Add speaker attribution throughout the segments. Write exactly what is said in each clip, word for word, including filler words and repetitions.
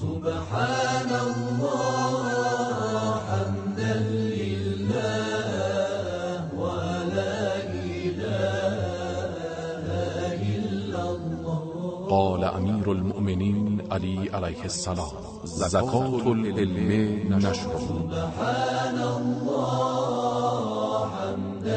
Speaker 1: سبحان الله حمدا لله ولا إله إلا الله.
Speaker 2: قال امیر المؤمنین علی علیه السلام: زکات العلم نشر.
Speaker 1: سبحان الله حمدا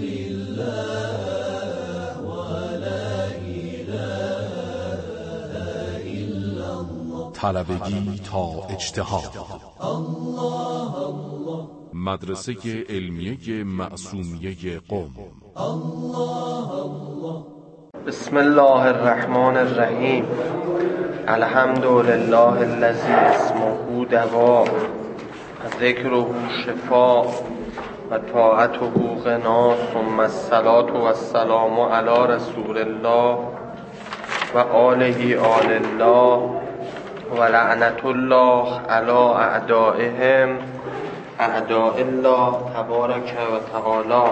Speaker 1: لله ولا إله إلا الله.
Speaker 2: طلبگی تا اجتهاد.
Speaker 1: الله الله.
Speaker 2: مدرسه علمیه معصومیه قم.
Speaker 1: الله الله.
Speaker 3: بسم الله الرحمن الرحیم. الحمد لله الذی اسمه دوا و ذکره شفا و طاعته غنا، ثم الصلاة و السلام علی رسول الله و آله آل الله و لعنت الله علی اعدائهم اعداء الله تبارک و تعالی.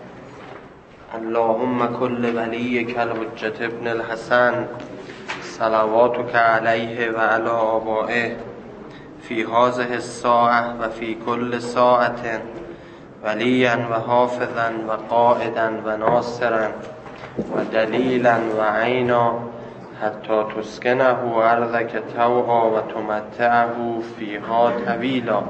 Speaker 3: اللهم کل ولیک الحجة ابن الحسن صلواتک علیه و علی آبائه فی هذه الساعة و فی کل ساعة ولیا و حافظا و قائدا و ناصرا و دلیلا و عینا حتی تسکنه ارضک طوعا و تمتعه فیها طویلا.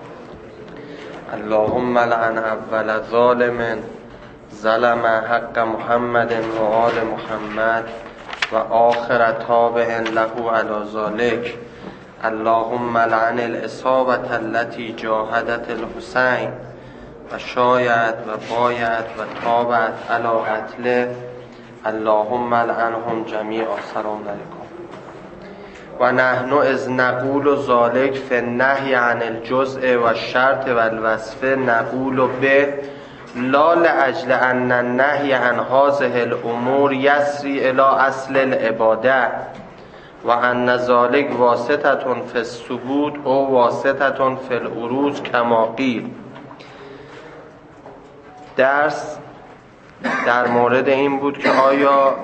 Speaker 3: اللهم لعن اول ظالم ظلم حق محمد و آل محمد و آخر تابع له علی ذلک. اللهم لعن الاصابة التي جاهدت الحسین و شایعت و بایعت و تابعت علی قتله. اللهم لعنهم جمیعا. سلام علیکم. و نحن اذ نقول ذلک فی النهی عن الجزء و الشرط و الوصف نقول به لا لاجل ان النهی عن هذه الامور یسری الی اصل العباده و ان ذلک واسطه فی الثبوت او واسطه فی العروج کما قیل. درس در مورد این بود که آیا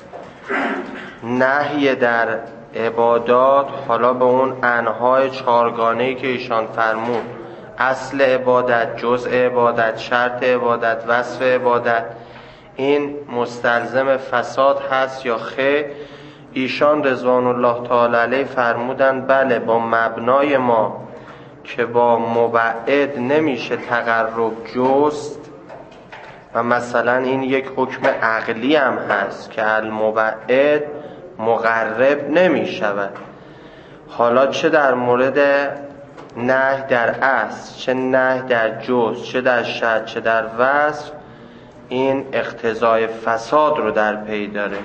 Speaker 3: نهی در عبادات، حالا به اون انواع چهارگانه‌ای که ایشان فرمود، اصل عبادت، جزء عبادت، شرط عبادت، وصف عبادت، این مستلزم فساد هست یا خیر؟ ایشان رضوان الله تعالی علیه فرمودن بله، با مبنای ما که با مبعد نمیشه تقرب جست و مثلا این یک حکم عقلی هم هست که المبعد مقرب نمیشود. حالا چه در مورد نهی در اصل، چه نهی در جزء، چه در شرط، چه در وصف، این اقتضای فساد رو در پی داره.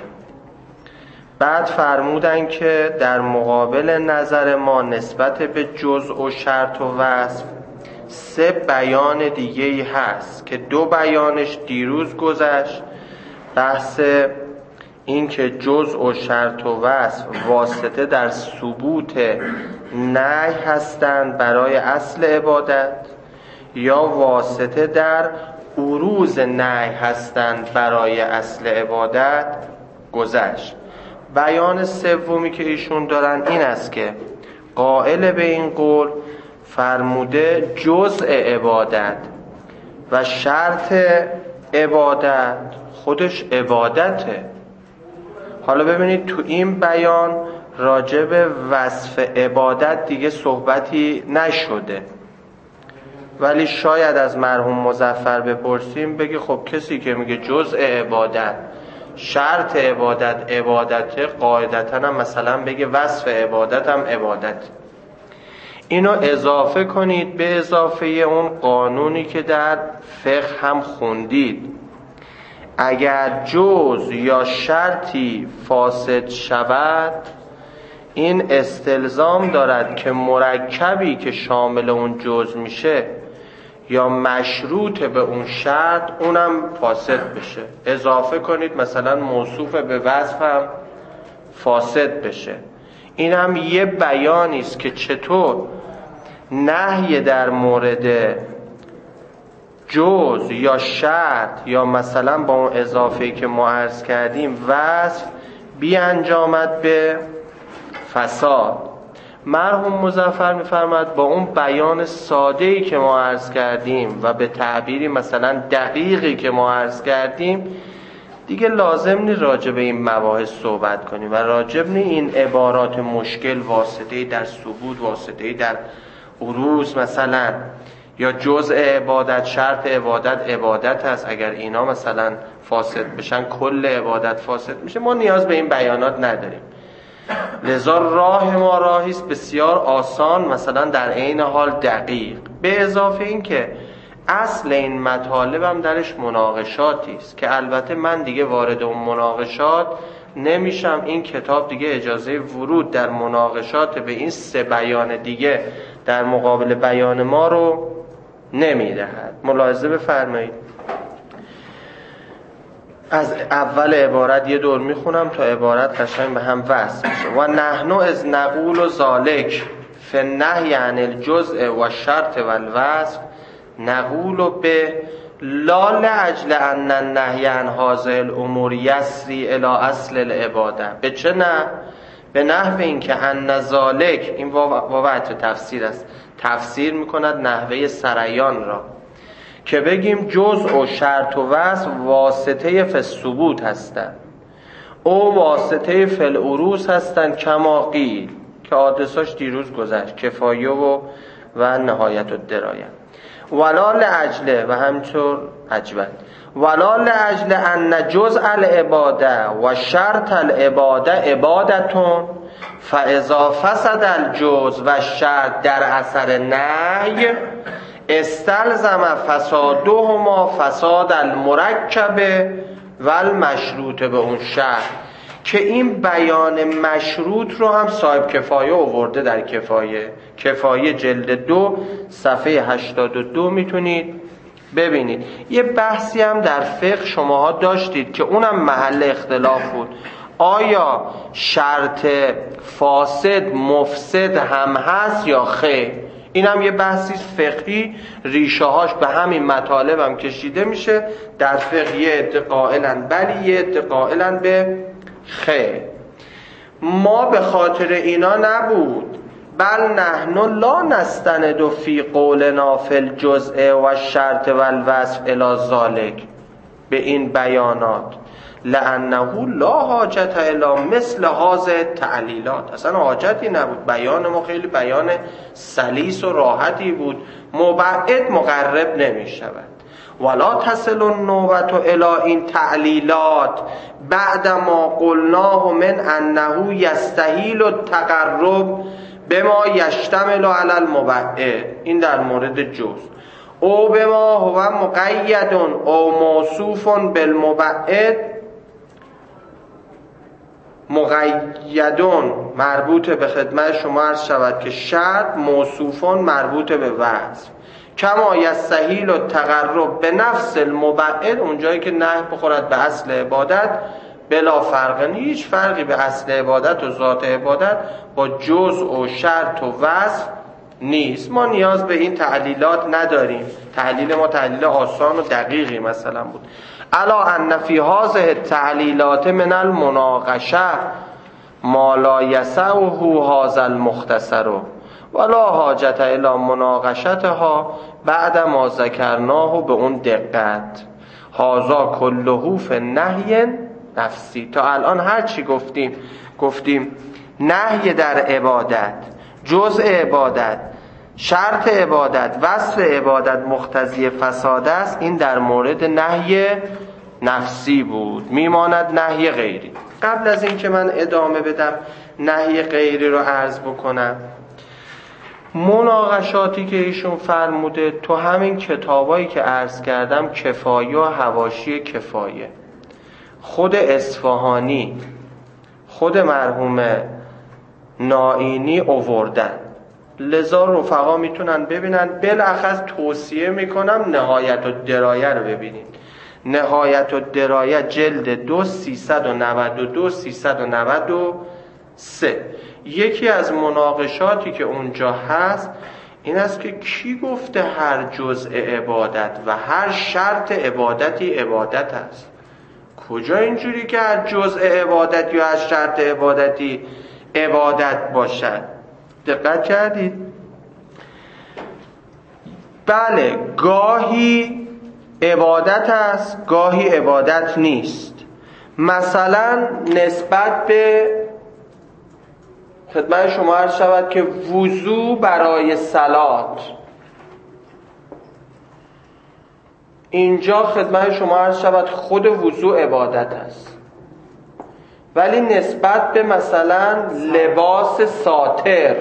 Speaker 3: بعد فرمودن که در مقابل نظر ما نسبت به جزء و شرط و وصف سه بیان دیگه ای هست که دو بیانش دیروز گذشت. بحث این که جزء و شرط و وصف واسطه در ثبوت نهی هستند برای اصل عبادت یا واسطه در عروض نهی هستند برای اصل عبادت گذشت. بیان سومی که ایشون دارن این است که قائل به این قول فرموده جزء عبادت و شرط عبادت خودش عبادته. حالا ببینید تو این بیان راجع به وصف عبادت دیگه صحبتی نشده، ولی شاید از مرحوم مظفر بپرسیم بگه خب کسی که میگه جزء عبادت، شرط عبادت عبادته، قاعدتاً هم مثلا بگه وصف عبادت هم عبادت. اینو اضافه کنید به اضافه اون قانونی که در فقه هم خوندید. اگر جزء یا شرطی فاسد شود، این استلزام دارد که مرکبی که شامل اون جزء میشه یا مشروط به اون شرط اونم فاسد بشه. اضافه کنید مثلا موصوف به وصف هم فاسد بشه. این هم یه بیانی است که چطور نهی در مورد جزء یا شرط یا مثلا با اون اضافه‌ای که ما عرض کردیم وصف بیانجامد به فساد مرحوم مظفر می‌فرماید با اون بیان ساده‌ای که ما عرض کردیم و به تعبیری مثلا دقیقی که ما عرض کردیم دیگه لازم نی راجع به این مباحث صحبت کنیم و راجع به این عبارات مشکل، واسطه‌ای در ثبوت، واسطه‌ای در عروض مثلا، یا جزء عبادت، شرط عبادت عبادت هست، اگر اینا مثلا فاسد بشن کل عبادت فاسد میشه، ما نیاز به این بیانات نداریم. لذا راه ما راهی است بسیار آسان، مثلا در عین حال دقیق، به اضافه این که اصل این مطالب هم درش مناقشاتی است که البته من دیگه وارد اون مناقشات نمیشم. این کتاب دیگه اجازه ورود در مناقشات به این سه بیان دیگه در مقابل بیان ما رو نمیدهد. ملاحظه بفرمایید. از اول عبارت یه دور میخونم تا عبارت قشنگ به هم وصل بشه. و نحنو از نقول و ذالک فالنهی عن الجزء و شرط و الوصف نقول به لا لاجل ان النهی عن هذه الامور یسری الی اصل العباده. به چه نه؟ به نحو این که ان ذالک، این واوعت تفسیر است، تفسیر میکند نحوه سریان را، که بگیم جزء و شرط و وصف واسطه فی الثبوت هستند او واسطه فی العروض هستند، کما قیل، که حادثاش دیروز گذشت، کفایه و و نهایت الدرایه. ولا لاجل، و همچون عجبت، ولا لاجل ان جزء العباده و شرط العباده عبادتون فاذا فسد الجزء و شرط در اثر نهی استلزم فسادهما فساد المرکب و المشروط به اون شرط. که این بیان مشروط رو هم صاحب کفایه آورده در کفایه، کفایه جلد دو صفحه هشتاد و دو میتونید ببینید. یه بحثی هم در فقه شماها داشتید که اونم محل اختلاف بود، آیا شرط فاسد مفسد هم هست یا خیر؟ این هم یه بحثی فقهی ریشه هاش به همین مطالب هم کشیده میشه. در فقه یه عده قائلن بلی، یه عده قائلن به خیر. ما به خاطر اینا نبود، بل نحن لا نستند فی قولنا فی الجزء و الشرط و الوصف الی ذالک، به این بیانات، لانه لا حاجت الی مثل هذه تعلیلات. اصلا حاجتی نبود، بیان ما خیلی بیان سلیس و راحتی بود، مبعد مقرب نمی شود. ولا تصل النوبت الی این تعلیلات بعد ما قلناه من انه یستحیل التقرب بما یشتمل علی المبعد. این در مورد جز. او بما هو مقید او موصوف بالمبعد، مقیدون مربوط به خدمت شما عرض شود که شرط، موصوفون مربوط به وصف، کما یستحیل التقرب به نفس المبعد، اونجایی که نه بخورد به اصل عبادت، بلا فرق، هیچ فرقی به اصل عبادت و ذات عبادت با جزء و شرط و وصف نیست. ما نیاز به این تعلیلات نداریم، تحلیل ما تحلیل آسان و دقیقی مثلا بود. الا ان فی هذه التعلیلات من المناقشه ما لا یسعه هذا المختصر ولا حاجت الی مناقشتها بعد ما ذکرناه به اون دقت. هذا کله فی نهی نفسی. تا الان هر چی گفتیم گفتیم نهی در عبادت، جزء عبادت، شرط عبادت، وصف عبادت مقتضی فساد است. این در مورد نهی نفسی بود، میماند نهی غیری. قبل از این که من ادامه بدم نهی غیری رو عرض بکنم، مناقشاتی که ایشون فرموده تو همین کتابایی که عرض کردم، کفایه و حواشی کفایه، خود اصفهانی، خود مرحوم نائینی آوردن. لذا رفقا میتونن ببینن. بالاخص توصیه میکنم نهایت الدرایه رو ببینید. نهایت الدرایه جلد دو سیصد و نود و دو سیصد و نود و سه. یکی از مناقشاتی که اونجا هست این است که کی گفته هر جزء عبادت و هر شرط عبادتی عبادت است؟ کجا اینجوری که هر جزء عبادت یا هر شرط عبادتی عبادت باشد؟ دقت کردید؟ بله، گاهی عبادت است، گاهی عبادت نیست. مثلا نسبت به خدمت شما عرض شود که وضو برای صلات، اینجا خدمت شما عرض شود خود وضو عبادت است، ولی نسبت به مثلا لباس ساتر،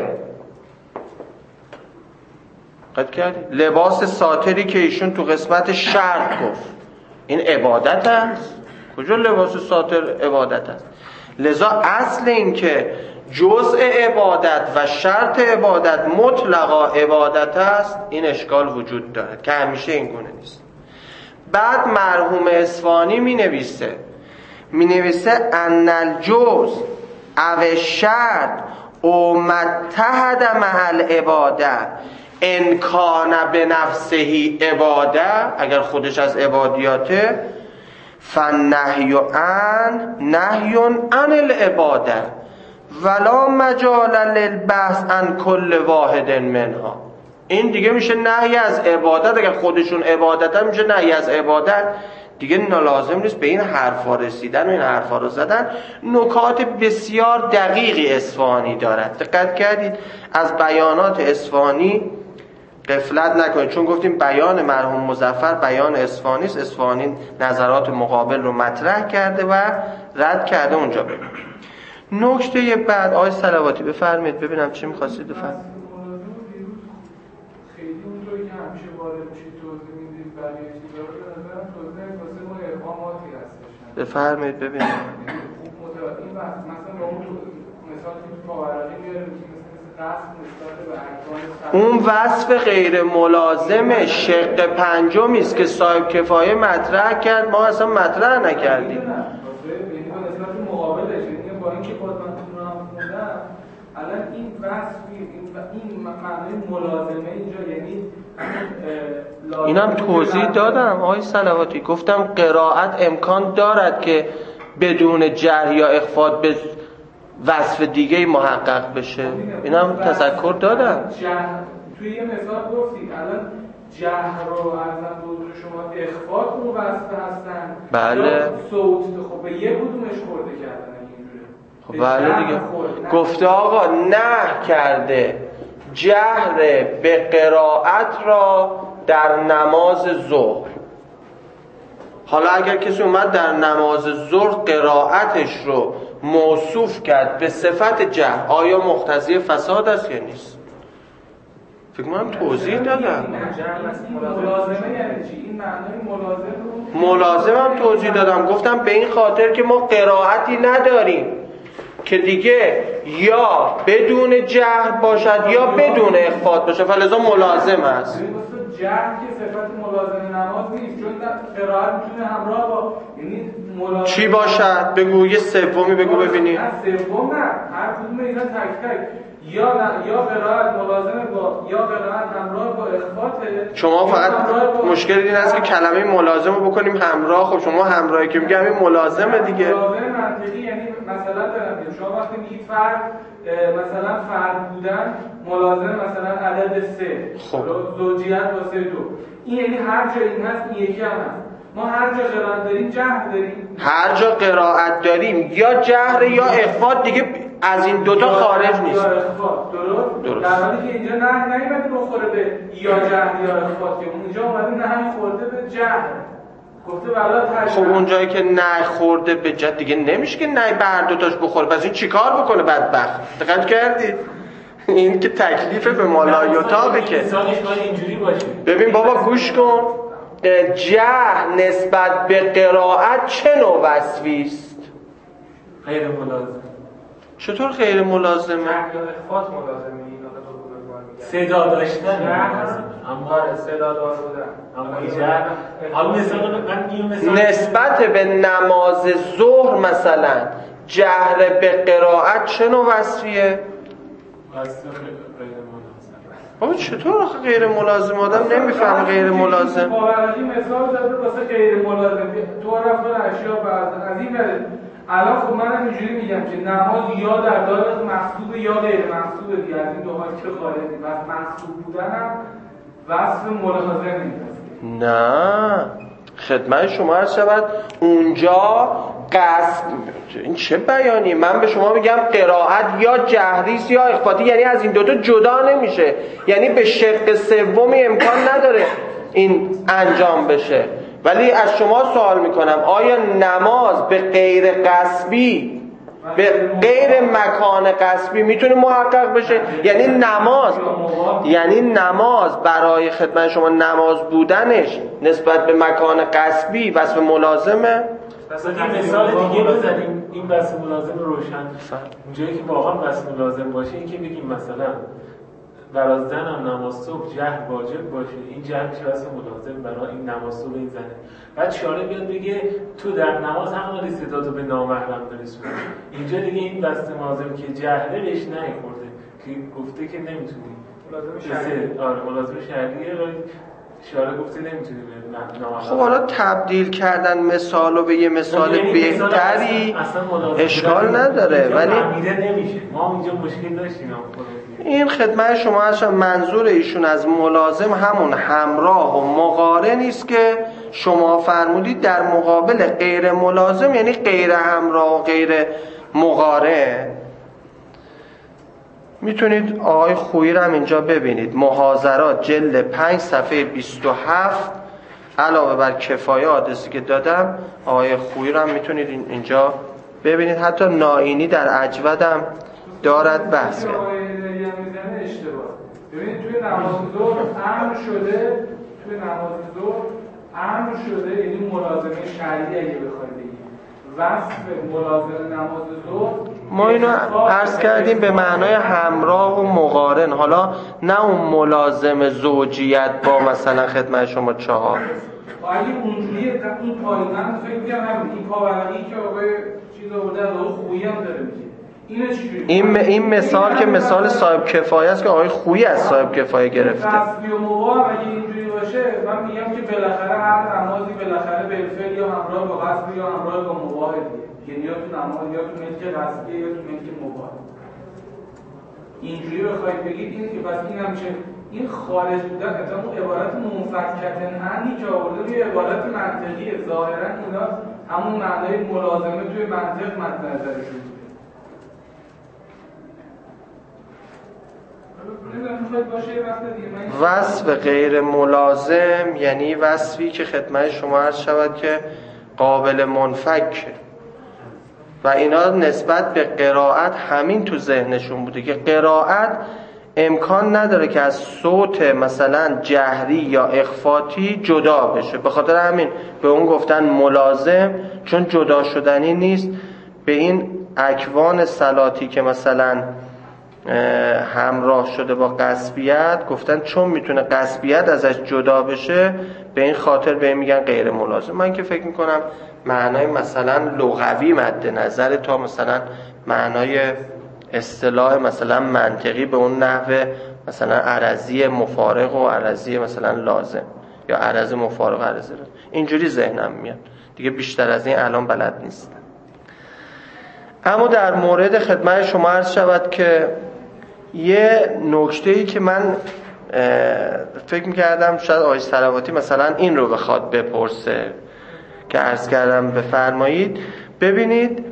Speaker 3: قد کردی؟ لباس ساتری که ایشون تو قسمت شرط گفت این عبادت است؟ کجا لباس ساتر عبادت است؟ لذا اصل این که جزء عبادت و شرط عبادت مطلقا عبادت است، این اشکال وجود دارد که همیشه این گونه نیست. بعد مرحوم اصفهانی می نویسه می نویسه ان الجزء او شرط او متحد مع العباده ان کان بنفسه عباده، اگر خودش از عبادیاته، فالنهی عن نهی عن العباده ولا مجال للبحث عن کل واحد منها. این دیگه میشه نهی از عبادت، اگر خودشون عبادت هم میشه نهی از عبادت دیگه. نالازم نیست به این حرفا رسیدن و این حرفا رو زدن. نکات بسیار دقیقی اصفهانی دارد، دقت کردید؟ از بیانات اصفهانی غفلت نکنید، چون گفتیم بیان مرحوم مظفر بیان اصفهانی است. اصفهانی نظرات مقابل رو مطرح کرده و رد کرده. اونجا ببینید نکته بعد. آقای صلواتی بفرمایید ببینم چی می‌خواستید بفرمایید.
Speaker 4: خیلی اونطوری که همیشه وارد میشید توضیح میدید بقیه چیزا رو به نظرم توضیح واسه ما ابهاماتی هستش.
Speaker 3: بفرمایید ببینید.
Speaker 4: این بحث مثلا به اون مثال که فاورقی میاره که مثل قصد نسبت به ارکان،
Speaker 3: اون وصف غیر ملازم شق پنجمی است که صاحب کفایه مطرح کرد، ما اصلا مطرح نکردیم.
Speaker 4: با اینکه باز من تو هم خوندم الان این وصفی این, این معنای ملازمه اینجا یعنی
Speaker 3: اینم توضیح دادم آقای صلواتی، گفتم قرائت امکان دارد که بدون جر یا اخفاء به وصف دیگه محقق بشه، اینم تذکر دادم.
Speaker 4: توی یه مثال گفتید الان جهر رو ارزم به حضور شما اخفاء رو وصف هستن،
Speaker 3: بله
Speaker 4: صوت خب به یه کدومش خورده کردن.
Speaker 3: خب بله دیگه گفته آقا نه کرده جهر به قرائت را در نماز ظهر. حالا اگر کسی اومد در نماز ظهر قرائتش رو موصوف کرد به صفت جهر، آیا مقتضی فساد است یا نیست؟ فکر کنم توضیح دادم.
Speaker 4: ملازمه یعنی چی؟ این معنای ملازم رو
Speaker 3: ملازم هم توضیح دادم، گفتم به این خاطر که ما قرائتی نداریم که دیگه یا بدون جهر باشد یا بدون اخفاء باشد، فلذا ملازم است.
Speaker 4: جهر که صفت ملازم نماز نیست، چون قرائت میتونه همراه با یعنی ملازم
Speaker 3: چی باشد؟ بگو یه سومی بگو ببینیم.
Speaker 4: نه سوم نه، هر کدوم اینا تک تک یا نه، یا قرائت ملازمه با یا قرائت همراه با اخفاء.
Speaker 3: شما فقط مشکل این است که کلمه ملازم رو بکنیم همراه. خب شما همراهی که میگم این ملازمه دیگه.
Speaker 4: ملازم منطقی یعنی مثلا بریم شما وقتی میگید فرد مثلا فرد بودن ملازم مثلا عدد سه،
Speaker 3: خب
Speaker 4: زوجیت با سه دو، این یعنی هر جا این هست این یکی هم هست. ما هر جا قرائت داریم جهر داریم،
Speaker 3: هر جا قرائت داریم یا جهر یا اخفاء، دیگه از این دوتا خارج نیست.
Speaker 4: درست؟ درست. در حالی که اینجا نه نمیاد بخوره به یا جهر یا اخفاء، که اونجا اومده نه خورده به جهر. گفته والا ترجمه.
Speaker 3: خب اونجایی که نه خورده به جهر دیگه نمیشه که نه بر دوتاش بخوره، پس این چیکار بکنه بدبخت؟ دقت کردید؟ این که تکلیف به مالایوتابه که
Speaker 1: اینجوری باشه.
Speaker 3: ببین بابا گوش کن، جهر نسبت به قرائت چه نوع وصفی است؟
Speaker 1: غیر ملازم.
Speaker 3: چطور غیر ملازمه؟
Speaker 4: یا اخفاء ملازمه این
Speaker 1: صدا داشتن
Speaker 4: اما صدا دار بودن
Speaker 1: اما جهر. حالا مثلا من این مثال
Speaker 3: نسبت به نماز ظهر مثلا جهر به قرائت چه نوع وصفیه؟ بابا چطور آخه غیر ملازم؟ آدم نمیفهم غیر ملازم.
Speaker 4: باورقی مثال زده واسه غیر ملازم تو رفت اشیا بعض از این بره الان خب من اینجوری میگم که نماز یا در دایره محسوب یا غیر محسوبه دیگه، از این دو حال که خارجی و محسوب بودنم وصف ملاحظه نیست.
Speaker 3: نه خدمت شما عرض شود اونجا قصد، این چه بیانی؟ من به شما میگم قرائت یا جهری است یا اخفاتی، یعنی از این دوتا جدا نمیشه، یعنی به شق سومی امکان نداره این انجام بشه. ولی از شما سوال میکنم آیا نماز به غیر قصبی، به غیر مکان قصبی میتونه محقق بشه؟ یعنی نماز یعنی نماز برای خدمت شما نماز بودنش نسبت به مکان قصبی وصف ملازمه؟
Speaker 1: مثلا مثال دیگه بزنیم این وصف ملازم روشن. اونجایی که واقعا وصف ملازم باشه این که بگیم مثلا برای زنم نماز صبح جهر واجب باشه، این جهر میشه واسه ملازم برای این نماز صبح این زنه. بعد شارع بیاد بگه تو در نماز حق نداری صداتو به نامحرم برسونی. اینجا دیگه این واسه ملازم که جهره بهش نخورده که گفته که نمیتونی ملازم شرعی، آره ملازم شرعیه، ولی شارع گفته نمیتونی به نامحرم.
Speaker 3: خب حالا تبدیل کردن مثالو به یه مثال بهتری اشکال نداره، ولی
Speaker 1: نمیشه. ما اینجا مشکل داشتیم.
Speaker 3: این خدمت شما هست منظور ایشون از ملازم همون همراه و مقارن است که شما فرمودید در مقابل غیر ملازم، یعنی غیر همراه و غیر مقارن. میتونید آقای خویی رو هم اینجا ببینید، محاضرات جلد پنج صفحه بیست و هفت علاوه بر کفایه آدرسی که دادم آقای خویی رو هم میتونید اینجا ببینید. حتی نائینی در اجود هم دارد بحث کرد.
Speaker 4: اشتباه. ببینید توی نماز ظهر امر شده، توی نماز ظهر امر شده، یعنی ملازمه شرعی اگه بخواید بگید. وصف ملازمه نماز ظهر
Speaker 3: ما اینو عرض کردیم به معنای همراه و مقارن، حالا نه اون ملازم زوجیت با مثلا خدمت شما چهار.
Speaker 4: اگه اونجوری این پای من فکر می‌کنم همین این پاورقی که آقای چیز آورده از آقای خویی هم داره میگه.
Speaker 3: این این مثال که مثال صاحب کفایه است که آقای خویی از صاحب کفایه گرفته.
Speaker 4: قصبی و مباح اگه اینجوری باشه من میگم که بالاخره هر نمازی بالاخره بالفعل یا همراه با قصبی یا همراه با مباح دیگه، یعنی یا تو نماز یا تو ملک قصبی یا تو ملک مباح. اینجوری بخواید بگید این که پس این هم چه این خارج بودن مثلا اون عبارت منفکتن هنی که آورده روی عبارت منطقی ظاهرا اینا همون معنای ملازمه توی منطق مد نظرشون.
Speaker 3: وصف غیر ملازم یعنی وصفی که خدمت شما عرض شود که قابل منفک و اینا نسبت به قرائت همین تو ذهنشون بوده که قرائت امکان نداره که از صوت مثلا جهری یا اخفاتی جدا بشه، به خاطر همین به اون گفتن ملازم، چون جدا شدنی نیست. به این اکوان صلاتی که مثلا همراه شده با قصبیت گفتن چون میتونه قصبیت ازش جدا بشه به این خاطر به این میگن غیر ملازم. من که فکر میکنم معنای مثلا لغوی مد نظر تا مثلا معنای اصطلاح مثلا منطقی به اون نحوه مثلا عرضی مفارق و عرضی مثلا لازم یا عرض مفارق و عرضی لازم، اینجوری ذهنم میاد دیگه. بیشتر از این الان بلد نیستم. اما در مورد خدمت شما عرض شود که یه نکته‌ای که من فکر می‌کردم شاید آقای صلواتی مثلا این رو بخواد بپرسه که عرض کردم بفرمایید. ببینید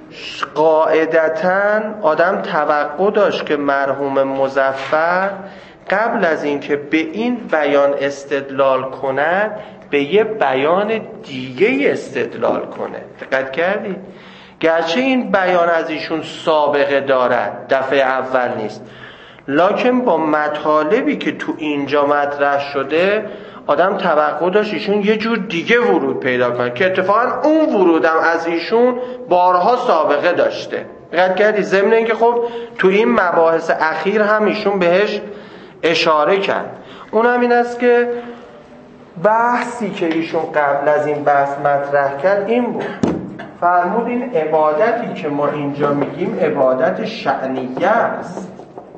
Speaker 3: قاعدتاً آدم توقع داشت که مرحوم مظفر قبل از اینکه به این بیان استدلال کند به یه بیان دیگه استدلال کنه. دقت کردید؟ گرچه این بیان از ایشون سابقه دارد، دفعه اول نیست، لکن با مطالبی که تو اینجا مطرح شده آدم توقع داشت ایشون یه جور دیگه ورود پیدا کنه که اتفاقا اون ورودم از ایشون بارها سابقه داشته. دقت کردی؟ ضمن اینکه خب تو این مباحث اخیر هم ایشون بهش اشاره کرد. اون هم این است که بحثی که ایشون قبل از این بحث مطرح کرد این بود، فرمود این عبادتی که ما اینجا میگیم عبادت شأنیه است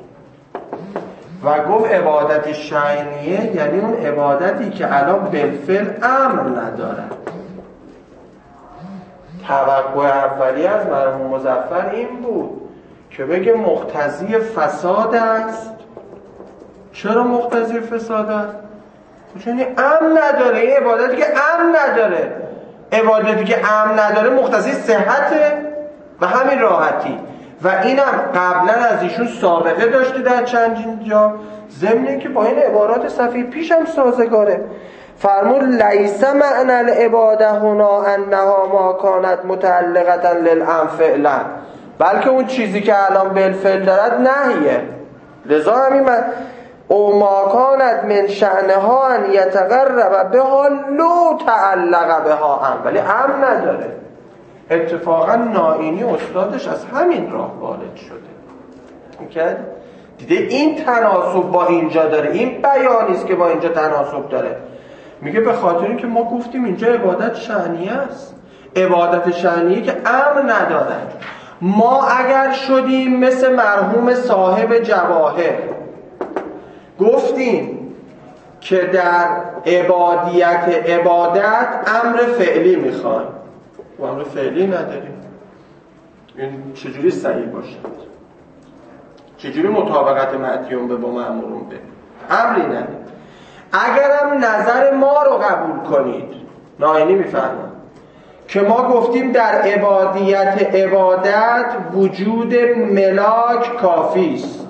Speaker 3: و گفت عبادت شأنیه یعنی اون عبادتی که الان بالفعل امر نداره. توقع اولی از مرحوم مظفر این بود که بگه مقتضی فساد است. چرا مقتضی فساد است؟ چون امن نداره. این عبادتی که امن نداره، عبادتی که امن نداره مقتضی صحته و همین راحتی. و اینم قبلا از ایشون سابقه داشته در چند جا، ضمن اینکه با این عبارات صفحه پیش هم سازگاره. فرمود لیس معنی العباده هنا انها ما کانت متعلقه للامر فعلا، بلکه اون چیزی که الان بالفعل دارد نهیه. لذا همین من او ما کانت من شأنها ان یتقرب بها لو تعلق بها ام، ولی ام نداره. اتفاقا نائینی استادش از همین راه وارد شده. دیده این تناسب با اینجا داره، این بیانیست که با اینجا تناسب داره. میگه به خاطر اینکه ما گفتیم اینجا عبادت شأنیه است، عبادت شأنیه که امر ندارد. ما اگر شدیم مثل مرحوم صاحب جواهر گفتیم که در عبادیت عبادت امر فعلی میخوایم و امر فعلی نداریم، این چجوری صحیح باشد؟ چجوری مطابقت مدیون به با مأمورون به امری نداریم؟ اگرم نظر ما رو قبول کنید، نائینی میفرماید که ما گفتیم در عبادیت عبادت وجود ملاک کافی است،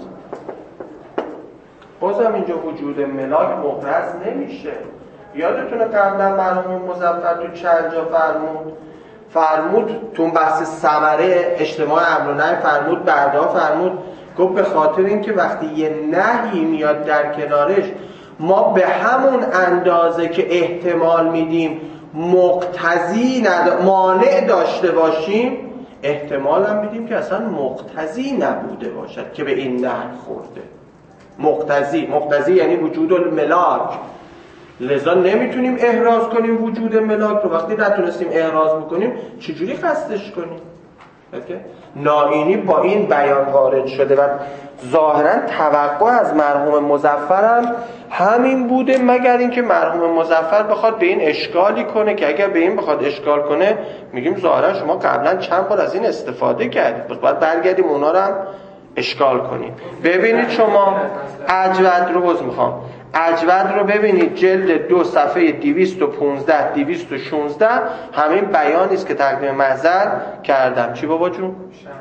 Speaker 3: بازم اینجا وجود ملاک محرز نمیشه. یادتونه قبلا مرحوم مظفر تو چند جا فرمود فرمود تو بحث ثمره اجتماع امر و نهی فرمود بعدا فرمود گفت به خاطر اینکه وقتی یه نهی میاد در کنارش ما به همون اندازه که احتمال میدیم مقتضی ند... مانع داشته باشیم، احتمال هم میدیم که اصلا مقتضی نبوده باشد که به این نهی خورده. مقتضی مقتضی یعنی وجود الملاک، لذا نمیتونیم احراز کنیم وجود ملاک رو. وقتی نتونستیم احراز بکنیم چجوری قصدش کنیم؟ نائینی با این بیان وارد شده و ظاهرا توقع از مرحوم مظفر هم همین بوده، مگر اینکه مرحوم مظفر بخواد به این اشکالی کنه که اگر به این بخواد اشکال کنه میگیم ظاهرا شما قبلا چند بار از این استفاده کردید، باید برگردیم اونا رو هم اشکال کنیم. ببینید شما اجود رو باز میخوام اجود رو ببینید، جلد دو صفحه دویست و پانزده دویست و شانزده همین بیانی است که تقدیم محضر کردم. چی بابا جون؟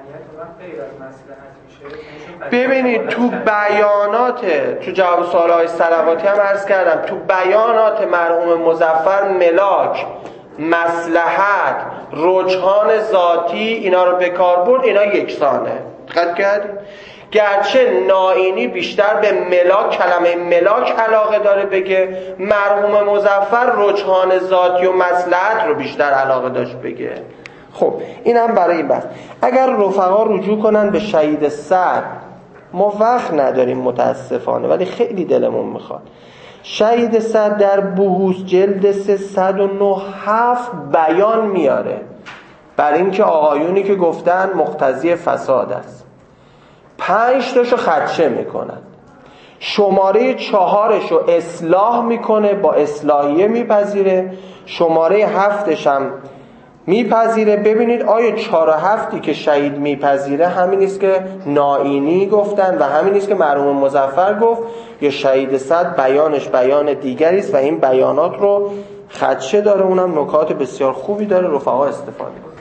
Speaker 3: ببینید تو بیانات، تو جواب سوالهای صلواتی هم عرض کردم، تو بیانات مرحوم مظفر ملاک، مصلحت، رجحان ذاتی اینا رو به کار برد، اینا یکسانه. دقت کردید؟ گرچه نائینی بیشتر به ملاک، کلمه ملاک علاقه داره بگه، مرحوم مظفر رجحان ذاتی و مصلحت رو بیشتر علاقه داشت بگه. خب این هم برای این بحث. اگر رفقا رجوع کنن به شهید سعد، ما وقت نداریم متاسفانه ولی خیلی دلمون میخواد. شهید سعد در بحوث جلد سیصد و نه هفت بیان میاره بر اینکه آقایونی که گفتن مقتضی فساد است، پنج تاشو خدشه میکنن، شماره چهارشو اصلاح میکنه، با اصلاحیه میپذیره، شماره هفتش هم میپذیره. ببینید آیا چهار و هفتی که شهید میپذیره همین است که نائینی گفتن و همین است که مرحوم مظفر گفت، یا شهید صد بیانش بیان دیگری است و این بیانات رو خدشه داره، اونم نکات بسیار خوبی داره، رفقا استفاده کنه.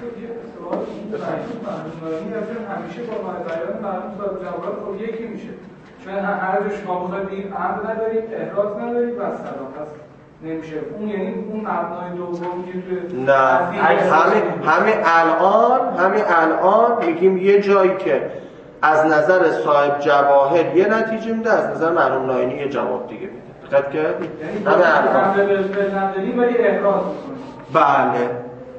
Speaker 4: همیشه با بیان مرحوم صاحب جواب خب یکی میشه، چون هر جا شما بخواید بگید امر ندارید، احراز ندارید و سلام، پس نمیشه. اون یعنی اون مبنای دوم که تو
Speaker 3: نه همین همین الان همین الان میگیم یه جایی که از نظر صاحب جواهر یه نتیجه میده، از نظر مرحوم نائینی یه جواب دیگه میده. دقت کردید؟
Speaker 4: یعنی همین الان به نداریم ولی احراز میکنیم.
Speaker 3: بله.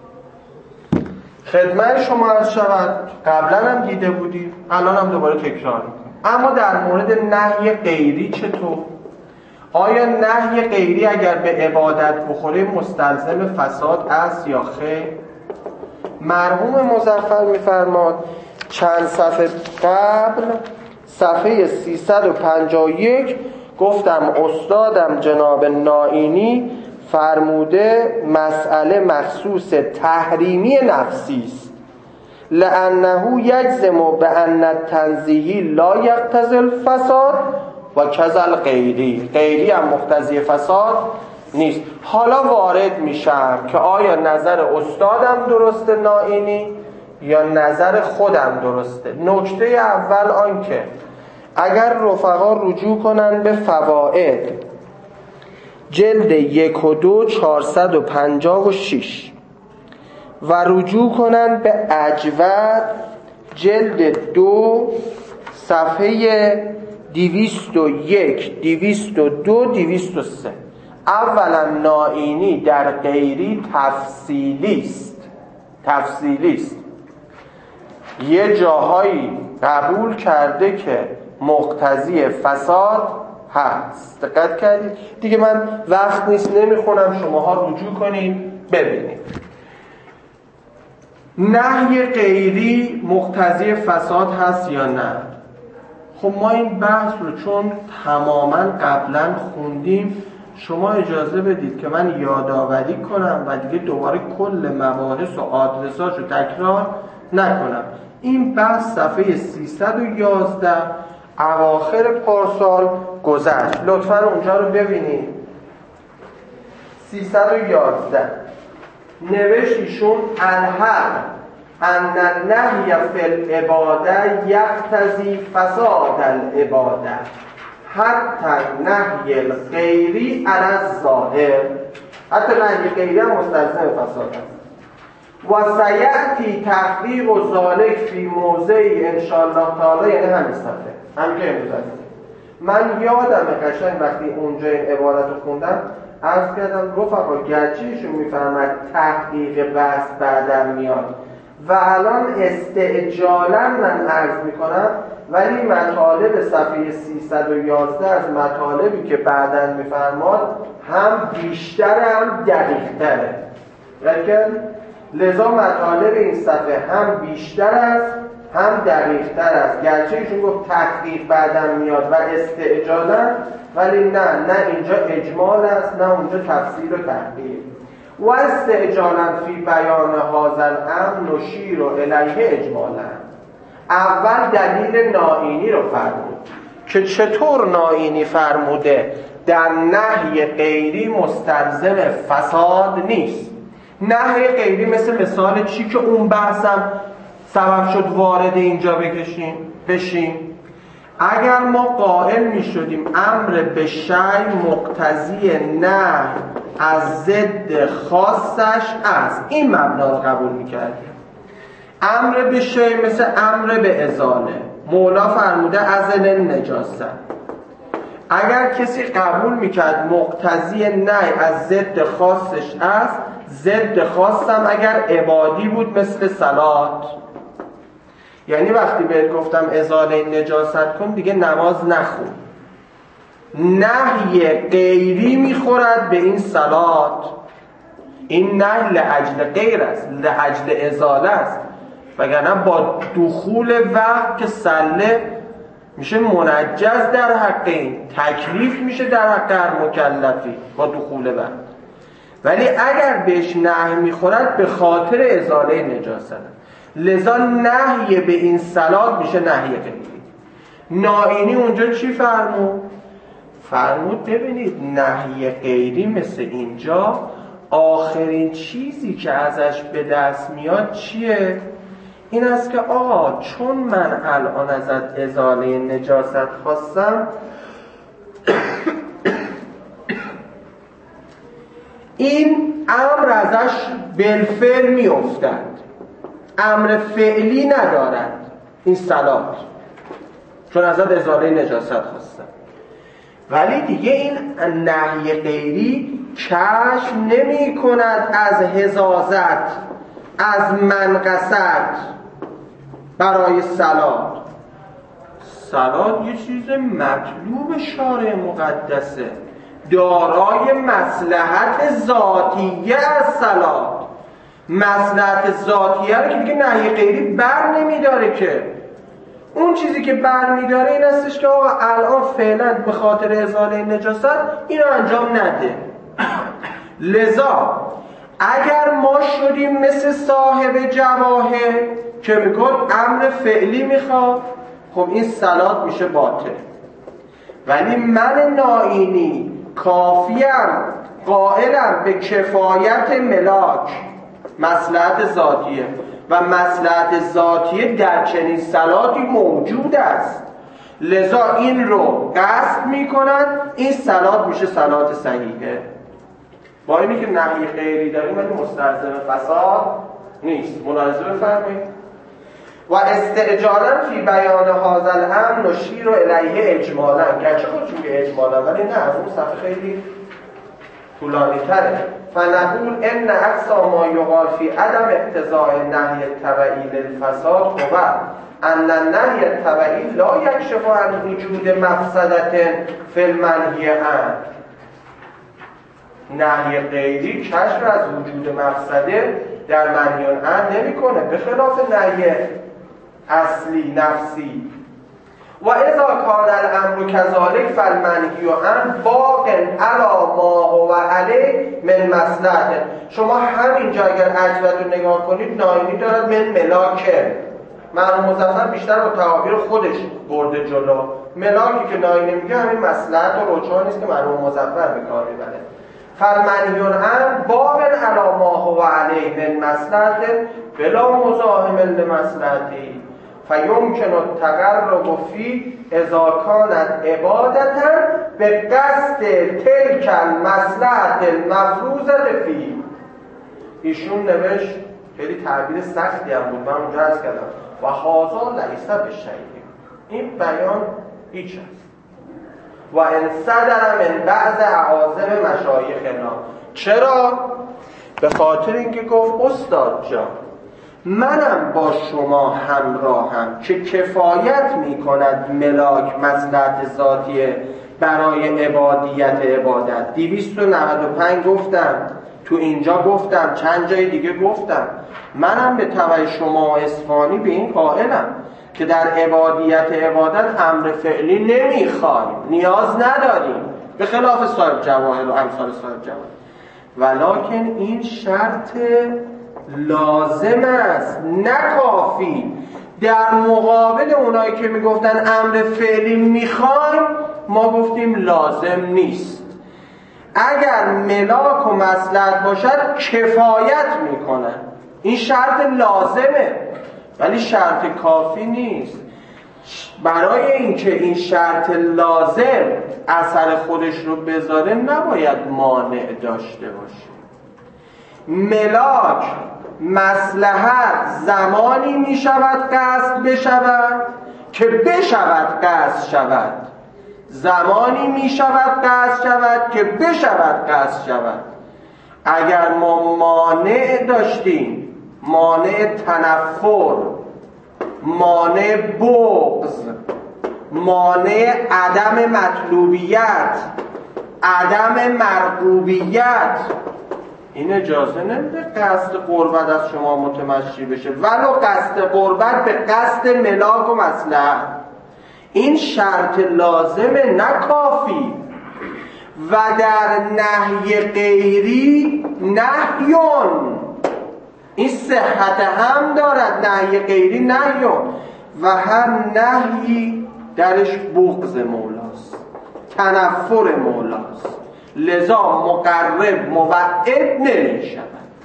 Speaker 3: خدمت شما عرض شود، قبلا هم دیده بودید، الان هم دوباره تکرار میکنم. اما در مورد نهی غیری چطور؟ آیا نهی غیری اگر به عبادت بخوره مستلزم فساد است یا خیر؟ مرحوم مظفر میفرماد چند صفحه قبل، صفحه سیصد و پنجاه و یک، گفتم استادم جناب نائینی فرموده مسئله مخصوص تحریمی نفسی است. لأنه یجزم بأن التنزیهی لا یقتضی الفساد و کذا غیری، غیری هم مقتضی فساد نیست. حالا وارد میشم که آیا نظر استادم درسته نائینی یا نظر خودم درسته. نکته اول آن که اگر رفقا رجوع کنن به فواید جلد یک و دو چهارصد و پنجاه و شش و رجوع کنن به اجود جلد دو صفحه دویست و یک دویست و دو دویست و سه. اولا نائینی در غیری تفصیلی است، تفصیلی است. یه جاهایی قبول کرده که مقتضی فساد هست. دقت کردید؟ دیگه من وقت نیست نمیخونم، شماها رجوع کنید ببینید. نهی غیری مقتضی فساد هست یا نه؟ خب ما این بحث رو چون تماما قبلا خوندیم، شما اجازه بدید که من یادآوری کنم و دیگه دوباره کل مباحث و آدرساش رو تکرار نکنم. این بحث صفحه سیصد و یازده اواخر پارسال گذشت. لطفاً اونجا رو ببینید. سیصد و یازده نوشت ایشون الحق ان النهی فی العباده یقتضی فساد العباده حتی نهی الغیری علی الظاهر، حتی نهی غیری هم مستلزم فساد است. و سیأتی تحقیق و ذالک فی موضعی انشاءالله تعالی، یعنی همین صفحه هم که امروز هست. من یادم قشنگ وقتی اونجا این عبارت رو خوندم عرض کردم رفقا گرچه ایشون میفرمد تحقیق بحث بعدم میاد و الان استعجالا من عرض میکنم، ولی مطالب صفحه سیصد و یازده از مطالبی که بعداً میفرماد هم بیشتر هم دقیق‌تره. لیکن لذا مطالب این صفحه هم بیشتر است هم دقیق‌تر است. گرچه ایشون گفت تحقیق بعداً میاد و استعجالا، ولی نه نه اینجا اجمال است نه اونجا تفسیر و تحقیق. و استعجالا فی بیان هذا الامر نشیر الیه اجمالا. اول دلیل نائینی رو فرمود که چطور نائینی فرموده در نهی غیری مستلزم فساد نیست. نهی غیری مثل مثال چی که اون بحثم سبب شد وارد اینجا بکشیم بشیم. اگر ما قائل می شدیم امر به شیء مقتضی نه از ضد خاصش است، این مبنا رو قبول می کردیم. امر به شیء مثل امر به ازاله، مولا فرموده ازل نجاست. اگر کسی قبول میکرد مقتضی نهی از ضد خاصش است، ضد خاصم اگر عبادی بود مثل صلات، یعنی وقتی بهت گفتم ازاله نجاست کن دیگه نماز نخون، نهی غیری میخورد به این صلات. این نهی لأجل غیر است، لأجل ازاله است، وگرنه با دخول وقت که صله میشه منجز در حق این، تکلیف میشه در حق هر مکلفی با دخول وقت. ولی اگر بهش نهی میخورد به خاطر ازاله نجاست، لذا نهی به این صلات میشه نهی غیری. نائینی اونجا چی فرمود؟ فرمود ببینید نهی غیری مثل اینجا آخرین چیزی که ازش به دست میاد چیه؟ این است که آقا چون من الان ازت ازاله نجاست خواستم، این امر ازش بالفعل می افتد، امر فعلی ندارد این صلات، چون ازت ازاله نجاست خواستم. ولی دیگه این نهی غیری کشف نمی کند از حزازت، از منقصت برای صلات. صلات یه چیز مطلوب شارع مقدسه، دارای مصلحت ذاتیه از صلات. مصلحت ذاتیه رو که دیگه نهی غیری بر نمیداره که. اون چیزی که بر میداره این استش که آقا الان فعلا به خاطر ازاله نجاست اینو انجام نده. لذا اگر ما شدیم مثل صاحب جواهر که میگن امر فعلی میخواد، خب این صلات میشه باطل. ولی من نائینی کافیم قائلم به کفایت ملاک، مصلحت ذاتیه و مصلحت ذاتیه در چنین صلاتی موجود است، لذا این رو قصد میکنن، این صلات میشه صلات صحیحه. با اینی که نهی غیری داریم ولی مستلزم فساد نیست. ملاحظه بفرمایید. و استعجالا فی بیان هذا الامر نشیر الیه اجمالا، گرچه خودشون به اجمالا ولی نه، از اون صفحه خیلی طولانی تره. فنقول ان اقصا ما یقال فی عدم اقتضاء النهی التبعی للفساد هو ان النهی التبعی لا یکشف عن وجود مفسدة فی المنهی عنه. نهی غیری کشف از وجود مفسده در منهی عنه نمیکنه، به خلاف نهی اصلی نفسی. و اذا کان الامر کذالک فالمنهی عنه باق علی ما هو علیه من مصلحته. شما همینجا اگر اجود رو نگاه کنید، نائینی دارد من ملاکه، مرحوم مظفر بیشتر با تعابیر خودش برده جلو. ملاکی که نائینی میگه همین مصلحت و رجحانی است که مرحوم مظفر به کار میبره. فالمنهی عنه باق علی ما هو علیه من مصلحته بلا مزاحم لمصلحته فیمکن التقرب فی اذا کانت عبادتا به قصد تلک المصلحة المفروضة فی. ایشون نوشت، خیلی تعبیر سختی هم بود، من اونجا عرض کردم و هذا لیس بشیء، این بیان هیچ است. و ان صدر من بعض اعاظم مشایخنا. چرا؟ به خاطر اینکه گفت استاد جان منم با شما همراهم که کفایت میکند ملاک مصلحت ذاتیه برای عبادیت عبادت. دویست و نود و پنج گفتم، تو اینجا گفتم، چند جای دیگه گفتم، منم به تبع شما اصفهانی به این قائلم که در عبادیت عبادت امر فعلی نمیخوایم، نیاز نداریم، به خلاف صاحب جواهر و امثال صاحب جواهر. ولکن این شرط لازم است نه کافی. در مقابل اونایی که میگفتن امر فعلی میخوایم، ما گفتیم لازم نیست. اگر ملاک و مصلحت باشد کفایت میکنه، این شرط لازمه ولی شرط کافی نیست. برای اینکه این شرط لازم اثر خودش رو بذاره نباید مانع داشته باشه. ملاک مصلحت زمانی می شود قصد بشود که بشود قصد شود، زمانی می شود قصد شود که بشود قصد شود. اگر ما مانع داشتیم، مانع تنفر، مانع بغض، مانع عدم مطلوبیت، عدم مرغوبیت، این اجازه نمیده قصد قربت از شما متمشی بشه، ولو قصد قربت به قصد ملاک و مصلحت. این شرط لازمه نه کافی. و در نهی غیری نهیون، این صحت هم دارد، نهی غیری نهیون، و هر نهی درش بغض مولاست، تنفر مولاست، لذا مقرب موعد نمی شود.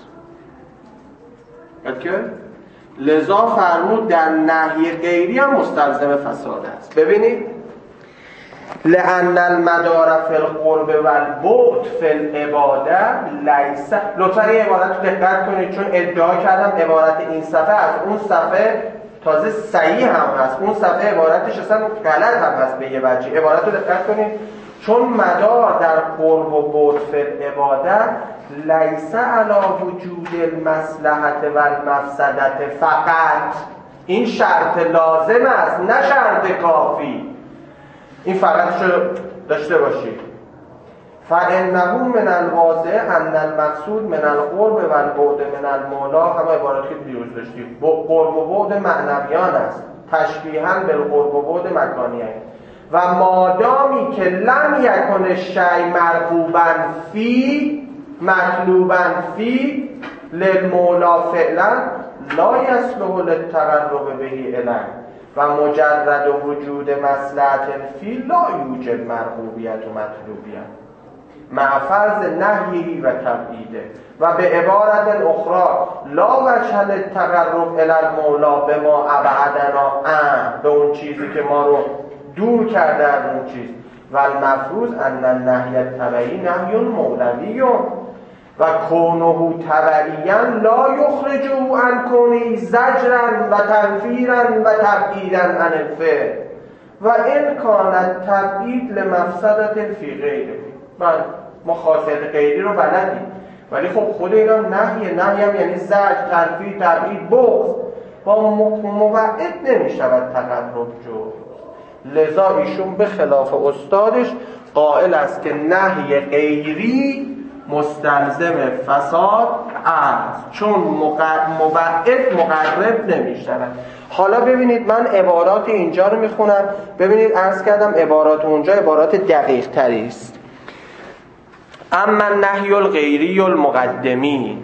Speaker 3: لذا فرمود در نهی غیری هم مستلزم فساد است. ببینید لأن المدار فی القرب و البعد فی العباده لیس. لطفا این عبارت رو دقت کنید چون ادعا کردم عبارت این صفحه از اون صفحه تازه صحیح هم هست، اون صفحه عبارتش اصلا غلط هم هست به یه وجه. عبارت رو دقت کنید، چون مدار در قرب و بعد فی العباده لیس علی وجود المصلحت و المفسدت فقط. این شرط لازم است نه شرط کافی. این فقط شو داشته باشید. فإنه من الواضح ان المقصود من القرب و البعد من المولا، همه عبارات که دیروز داشتیم، قرب و بعد معنویان است، تشبیها بالقرب و بعد مکانیان. و مادامی که لم یکن الشیء مرغوبا فی مطلوبا فی للمولا فعلا لا یصلح للتقرب به الی و مجرد وجود مصلحت فی لا یوجد مرغوبیت و مطلوبیت مع فرض نهیه و تبعیده و به عبارت اخرى لا وجه للتقرب الی المولا به ما ابعدنا ان به اون چیزی که ما رو دور کرده از اون چیز و المفروض ان النهی التبعی نهی مولوی و کونه تبعیا لا یخرجه عن کونه زجرا و تنفیرا و تبعیدا عن الفعل و ان کان تبعید لمفسدت فی غیره. من مخاصیت غیری رو بلدیم ولی خب خود اینا نهیه، نهی هم یعنی زجر، تنفیر، تبعید، بغض با موعد نمی شود تقرب جو. لذا ایشون به خلاف استادش قائل است که نهی غیری مستلزم فساد است چون موعد مقرب نمی شود. حالا ببینید من عبارات اینجا رو میخونم، ببینید عرض کردم عبارات اونجا عبارات دقیق تری است. اما النهی الغیری المقدمی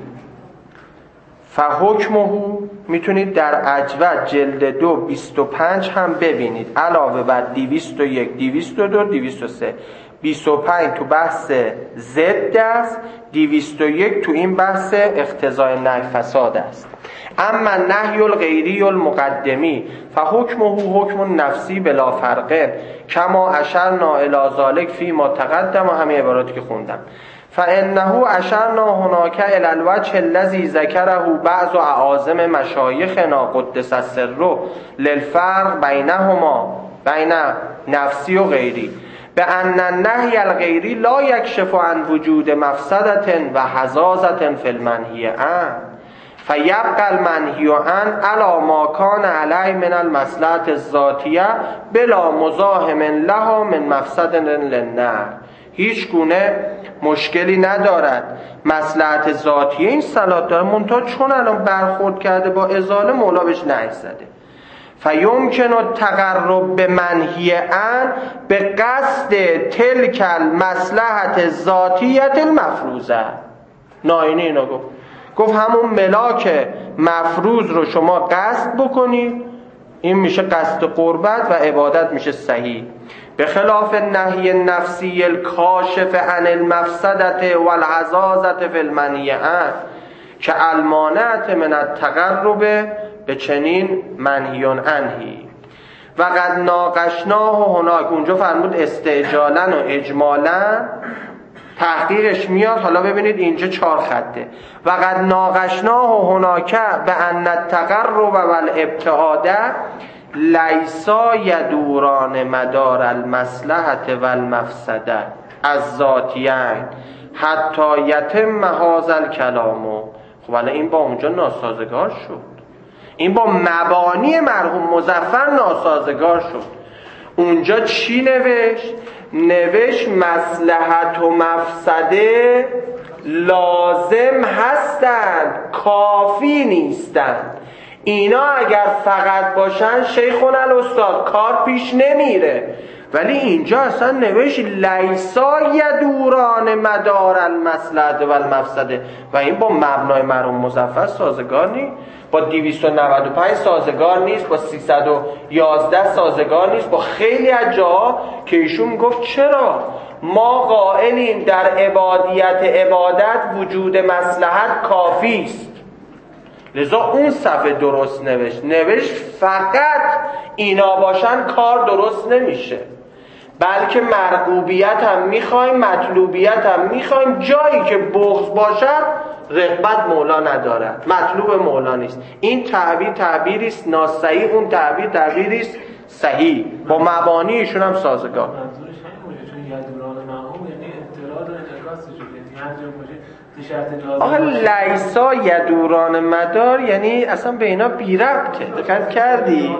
Speaker 3: فحکمه، میتونید در اجود جلد دو بیست و پنج هم ببینید علاوه بر دویست و یک، دویست و دو، دویست و سه. بیست و پنج تو بحث ضد است، دویست و یک تو این بحث اقتضای نهی فساد است. اما النهی الغیری المقدمی فحکمه حکم نفسی بلا فرق کما اشرنا الی ذلک فیما تقدم و همه عباراتی که خوندم. فانه اشرنا هناک الی الوجه الذی ذکره بعض اعاظم مشایخنا قدس السر للفرق بینهما بین نفسی و غیری به ان النهی الغیری لا یکشف عن وجود مفسدت و حزازت فی المنهی عنه فیبقى المنهی عنه علی ما کان علیه من المصلحة الذاتیه بلا مزاحم لها من مفسد للنهی. هیچ گونه مشکلی ندارد، مصلحت ذاتیه این صلاح داره، منتها چون الان برخورد کرده با ازاله مولا بهش نهی زده. فیمکن التقرب به منهی عنه به قصد تلک المصلحت ذاتیت المفروضه. ناینی اینو گفت گفت همون ملاک مفروض رو شما قصد بکنید، این میشه قصد قربت و عبادت میشه صحیح. به خلاف نهی نفسی الکاشف عن المفسدت والعزازت فی المنهی عنه که المانعت من التقرب به چنین منهی عنهی و قد ناقشناه هناک. اونجا فرمود استعجالا و اجمالا، تحقیقش میاد. حالا ببینید اینجا چهار خطه. و قد ناقشناه هناک به ان التقرب و الابتعاد لیسا یدوران مدار المصلحت و المفسده از ذاتیین حتی یتم هذا الکلام. خب الان این با اونجا ناسازگار شد، این با مبانی مرحوم مظفر ناسازگار شد. اونجا چی نوشت؟ نوشت مصلحت و مفسده لازم هستند کافی نیستند. اینا اگر فقط باشن شیخون الاستاد کار پیش نمیره. ولی اینجا اصلا نوشت لیسا یدوران مدار المصلحت و المفسده و این با مبنای مرحوم مظفر سازگار نیست، با دویست و نود و پنج سازگار نیست، با سیصد و یازده سازگار نیست، با خیلی از جاها که ایشون گفت چرا ما قائلیم در عبادیت عبادت وجود مصلحت کافی است. لذا اون صفحه درست نوشت، نوشت فقط اینا باشن کار درست نمیشه، بلکه مرغوبیت هم میخوایم، مطلوبیت هم میخوایم. جایی که بغض باشد رغبت مولا ندارد، مطلوب مولا نیست. این تعبیر تعبیری است ناصحیح، اون تعبیر تعبیری است صحیح، با مبانی ایشون هم سازگار.
Speaker 1: منظورش همین چون یدوران مفهوم یعنی انتقاد و انعکاس شده، یعنی هر جا باشه
Speaker 3: آها لیسا یدوران مدار یعنی اصلا به اینا بی ربطه. دقت کردی؟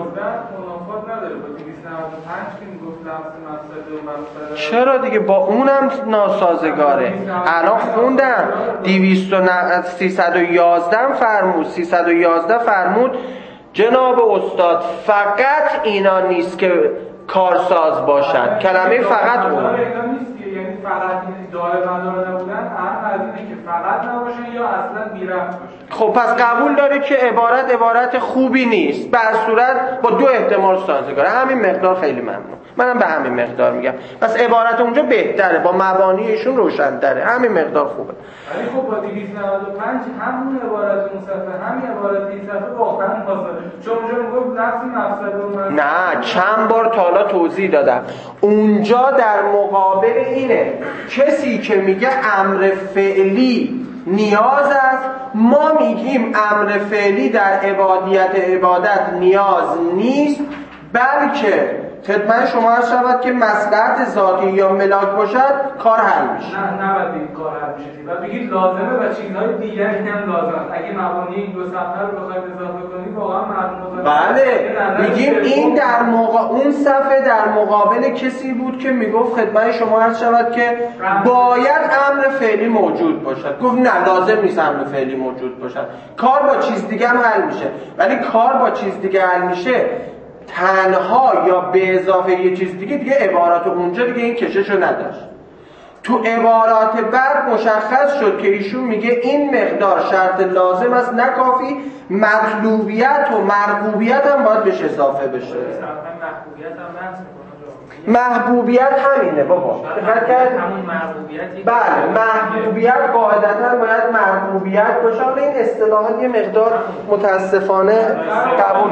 Speaker 3: چرا دیگه با اونم ناسازگاره. الان خوندم دویست و سیصد و یازده فرمود، سیصد و یازده فرمود جناب استاد فقط اینا نیست که کارساز باشد. کلمه فقط اون
Speaker 4: یعنی فقط این دائره مدار نبودن هم از این اینه که فقط نباشن یا اصلا بی ربط باشن.
Speaker 3: خب پس قبول داره که عبارت عبارت خوبی نیست، به هر صورت با دو احتمال سازگاره. همین مقدار خیلی ممنون، منم به همین مقدار میگم. پس عبارت اونجا بهتره، با مبانی ایشون روشن‌تره، همین مقدار خوبه.
Speaker 4: ولی خب با دویست و نود و پنج همون عبارت اون صفحه، همین عبارت این صفحه واقعا فاصله، چون اونجا میگفت نفس مفسده.
Speaker 3: نه، چند بار تا حالا توضیح دادم. اونجا در مقابل اینه کسی که میگه امر فعلی نیاز است، ما میگیم امر فعلی در عبادیت عبادت نیاز نیست، بلکه خدمت شما عرض شود که مصلحت ذاتی یا ملاک باشد کار حل میشه.
Speaker 4: نه نباید این کار حل میشه و بگید لازمه و چیزهای دیگری هم لازمه. اگه مبانی این دو صفحه رو بخواید اضافه کنید واقعا مردم.
Speaker 3: بله میگیم این در موقع اون صفحه در مقابل کسی بود که میگفت خدمت شما عرض شود که باید امر فعلی موجود باشد. گفت نه لازم نیست امر فعلی موجود باشد، کار با چیز دیگه هم حل میشه. ولی کار با چیز دیگه حل میشه تنها یا به اضافه یه چیز دیگه، دیگه عبارات اونجا دیگه این کششو نداشت. تو عبارات بعد مشخص شد که ایشون میگه این مقدار شرط لازم است نه کافی، مطلوبیت و مرغوبیت هم باید بهش اضافه بشه.
Speaker 4: محبوبیت هم بحث میکنه.
Speaker 3: محبوبیت همینه بابا. دقت کرد؟
Speaker 4: همون مرغوبیتی.
Speaker 3: بله محبوبیت قاعدتاً باید مرغوبیت باشه. حالا این اصطلاحات یه مقدار متاسفانه قبول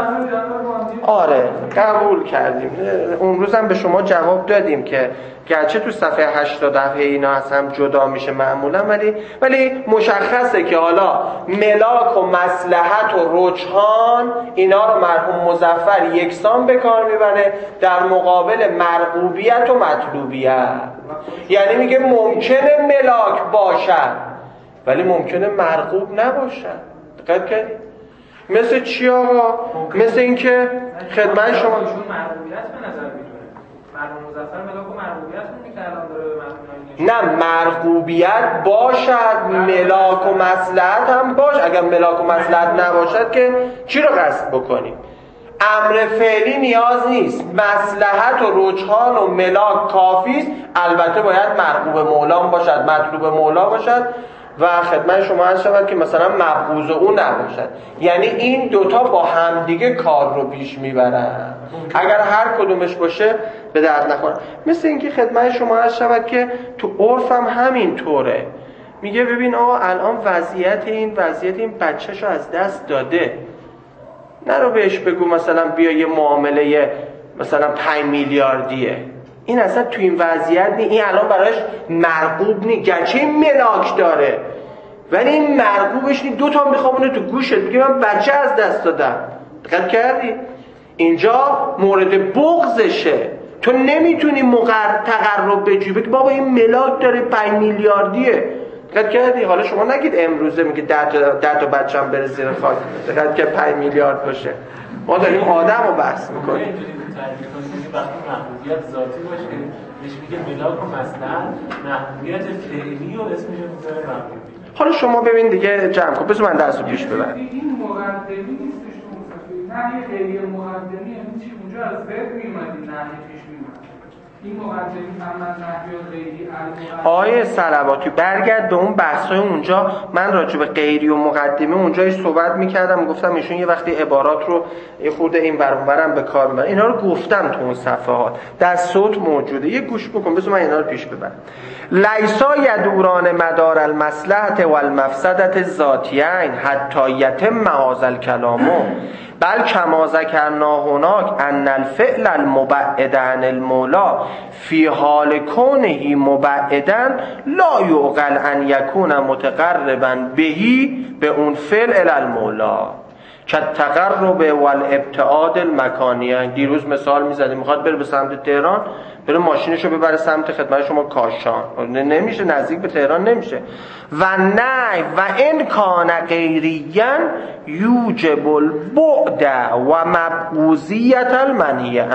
Speaker 3: آره قبول کردیم. اون روز هم به شما جواب دادیم که گرچه تو صفحه هشت تا ده اینا از هم جدا میشه معمولا، ولی ولی مشخصه که حالا ملاک و مصلحت و رجحان اینا رو مرحوم مظفر یکسان به کار میبره در مقابل مرغوبیت و مطلوبیت. یعنی میگه ممکنه ملاک باشد ولی ممکنه مرغوب نباشد. دقت کردید؟ مثل چی آقا؟ مثل اینکه خدمت شما
Speaker 4: مرغوبیت به نظر میاد. مرحوم مظفر ملاک و مرغوبیت میگه که الان داره به مرحوم
Speaker 3: نه مرغوبیت باشد، ملاک و مصلحت هم باش. اگر ملاک و مصلحت نباشد که چی رو قصد بکنیم؟ امر فعلی نیاز نیست، مصلحت و رجحان و ملاک کافی است. البته باید مرغوب مولا باشد، مطلوب مولا باشد و خدمت شما عرض شود که مثلا مبغوض او نباشد. یعنی این دوتا با همدیگه کار رو پیش میبرن. اگر هر کدومش باشه به درد نخوره. مثل اینکه خدمت شما عرض شود که تو عرف هم همین طوره. میگه ببین آقا الان وضعیت این وضعیت این بچه‌شو از دست داده، نرو بهش بگو مثلا بیا یه معامله مثلا پنج میلیاردیه. این اصلا تو این وضعیت نی، این الان براش مرغوب نی، گرچه این ملاک داره ولی این مرغوبش نی. دوتا میخوابونه تو گوشت، میگه من بچه از دست دادم. دقت کردی؟ اینجا مورد بغضشه. تو نمیتونی مقرر تقرب بجوی بگی بابا این ملاک داره پنج میلیاردیه. دقت کردی؟ حالا شما نگید امروزه میگه ده تا ده تا بچه‌ام بره زیر خاک، دقت که پنج میلیارد باشه. ما داریم آدم رو بحث میکنیم.
Speaker 1: وقتی محبوبیت ذاتی باشه بهش میگه ملاک و مصلحت، محبوبیت فعلی و اسمش رو میذاره محبوبیت.
Speaker 3: حالا شما ببین دیگه جمع کن، بذار من درس رو پیش ببرم.
Speaker 4: این مقدمی نیستش تو مصطفی، نه یه خیلی مقدمی، یعنی چی اونجا از فعل میومد این نحیه پیش میومد. این مقدمی هم از نحیه و غیری
Speaker 3: آیه صلواتی برگرد به اون بحثای اونجا. من راجع به غیری و مقدمه اونجا صحبت میکردم، گفتم ایشون یه وقتی عبارات رو یه خورده این ور اون ورم به کار میبرن. اینا رو گفتم تو اون صفحات در صوت موجوده، یه گوش بکن بذار من اینا رو پیش ببرم. لیسا یدوران مدار المصلحت و المفسدت ذاتیین حتی یتم هذا الکلام بل کما ذکرنا هناک ان الفعل المبعد عن المولا فی حال کونه مبعدا لا یعقل ان یکون متقربا بهی به اون فعل الی المولا که تقرب والابتعاد المکانی. دیروز مثال میزدیم، میخواد بره به سمت تهران، بره ماشینشو ببره سمت خدمت شما کاشان، نمیشه، نزدیک به تهران نمیشه. و نه و ان کان غیریا یوجب البعد و مبغوضیت المنهی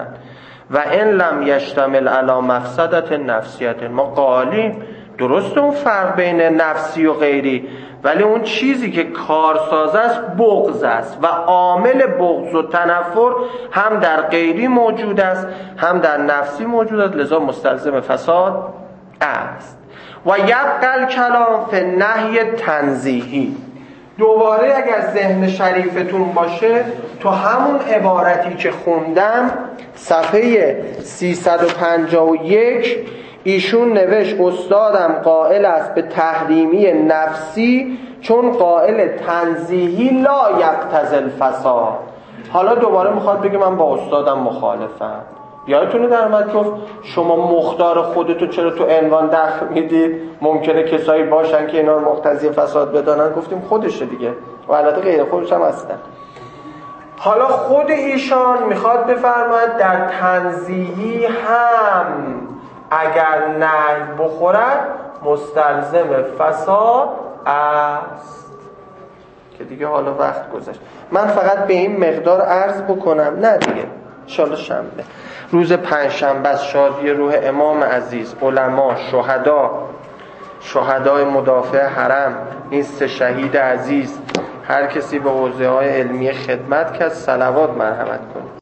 Speaker 3: و ان لم یشتمل علی مفسدت نفسیت. ما قالیم درسته اون فرق بین نفسی و غیری، ولی اون چیزی که کارساز است بغض است و عامل بغض و تنفر هم در غیری موجود است هم در نفسی موجود است، لذا مستلزم فساد است. و یبقى الکلام فی النهی تنزیهی. دوباره اگر ذهن شریفتون باشه تو همون عبارتی که خوندم صفحه سیصد و پنجاه و یک ایشون نوشت استادم قائل است به تحریمی نفسی چون قائل تنزیهی لا یقتضی الفساد. حالا دوباره میخواد بگه من با استادم مخالفم. یادتونه در مد گفت شما مختار خودتو چرا تو عنوان دخل میدید؟ ممکنه کسایی باشن که اینا رو مقتضی فساد بدانن. گفتیم خودشه دیگه و البته غیر خودش هم هستن. حالا خود ایشان میخواد بفرماید در تنزیهی هم اگر نهی بخورد مستلزم فساد است که دیگه حالا وقت گذشت. من فقط به این مقدار عرض بکنم. نه دیگه انشالله شنبه روز پنجشنبه از شادی روح امام عزیز، علما، شهدا، شهدای مدافع حرم، این سه شهید عزیز، هر کسی به حوزه های علمی خدمت کرد صلوات مرحمت کنه.